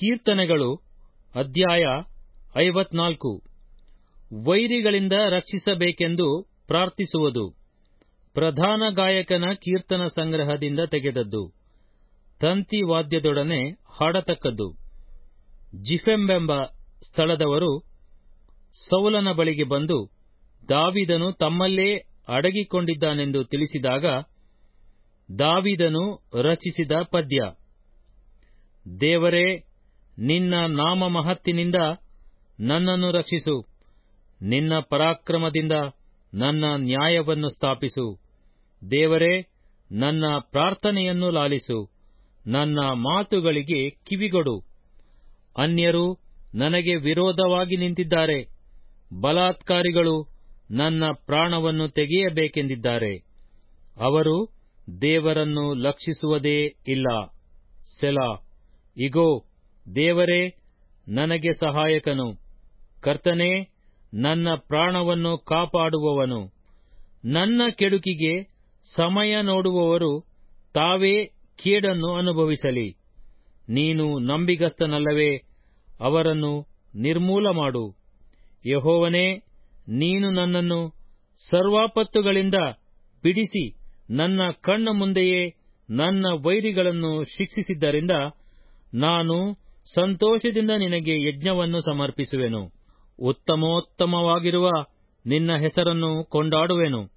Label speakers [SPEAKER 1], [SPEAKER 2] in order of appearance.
[SPEAKER 1] ಕೀರ್ತನೆಗಳು ಅಧ್ಯಾಯ 54. ವೈರಿಗಳಿಂದ ರಕ್ಷಿಸಬೇಕೆಂದು ಪ್ರಾರ್ಥಿಸುವುದು. ಪ್ರಧಾನ ಗಾಯಕನ ಕೀರ್ತನ ಸಂಗ್ರಹದಿಂದ ತೆಗೆದದ್ದು. ತಂತಿ ವಾದ್ಯದೊಡನೆ ಹಾಡತಕ್ಕದ್ದು. ಜಿಫೆಂಬೆಂಬ ಸ್ಥಳದವರು ಸೌಲನ ಬಳಿಗೆ ಬಂದು ದಾವೀದನು ತಮ್ಮಲ್ಲೇ ಅಡಗಿಕೊಂಡಿದ್ದಾನೆಂದು ತಿಳಿಸಿದಾಗ ದಾವೀದನು ರಚಿಸಿದ ಪದ್ಯ. ದೇವರೇ, ನಿನ್ನ ನಾಮ ಮಹತ್ತಿನಿಂದ ನನ್ನನ್ನು ರಕ್ಷಿಸು. ನಿನ್ನ ಪರಾಕ್ರಮದಿಂದ ನನ್ನ ನ್ಯಾಯವನ್ನು ಸ್ಥಾಪಿಸು. ದೇವರೇ, ನನ್ನ ಪ್ರಾರ್ಥನೆಯನ್ನು ಲಾಲಿಸು. ನನ್ನ ಮಾತುಗಳಿಗೆ ಕಿವಿಗೊಡು. ಅನ್ಯರು ನನಗೆ ವಿರೋಧವಾಗಿ ನಿಂತಿದ್ದಾರೆ. ಬಲಾತ್ಕಾರಿಗಳು ನನ್ನ ಪ್ರಾಣವನ್ನು ತೆಗೆಯಬೇಕೆಂದಿದ್ದಾರೆ. ಅವರು ದೇವರನ್ನು ಲಕ್ಷಿಸುವುದೇ ಇಲ್ಲ. ಸೆಲಾ. ಇಗೋ, ದೇವರೇ ನನಗೆ ಸಹಾಯಕನು. ಕರ್ತನೇ, ನನ್ನ ಪ್ರಾಣವನ್ನು ಕಾಪಾಡುವವನು. ನನ್ನ ಕೆಡುಕಿಗೆ ಸಮಯ ನೋಡುವವರು ತಾವೇ ಕೇಡನ್ನು ಅನುಭವಿಸಲಿ. ನೀನು ನಂಬಿಗಸ್ತನಲ್ಲವೇ? ಅವರನ್ನು ನಿರ್ಮೂಲ ಮಾಡು. ಯೆಹೋವನೇ, ನೀನು ನನ್ನನ್ನು ಸರ್ವಾಪತ್ತುಗಳಿಂದ ಬಿಡಿಸಿ ನನ್ನ ಕಣ್ಣ ಮುಂದೆಯೇ ನನ್ನ ವೈರಿಗಳನ್ನು ಶಿಕ್ಷಿಸಿದ್ದರಿಂದ ನಾನು ಸಂತೋಷದಿಂದ ನಿನಗೆ ಯಜ್ಞವನ್ನು ಸಮರ್ಪಿಸುವೆನು. ಉತ್ತಮೋತ್ತಮವಾಗಿರುವ ನಿನ್ನ ಹೆಸರನ್ನು ಕೊಂಡಾಡುವೆನು.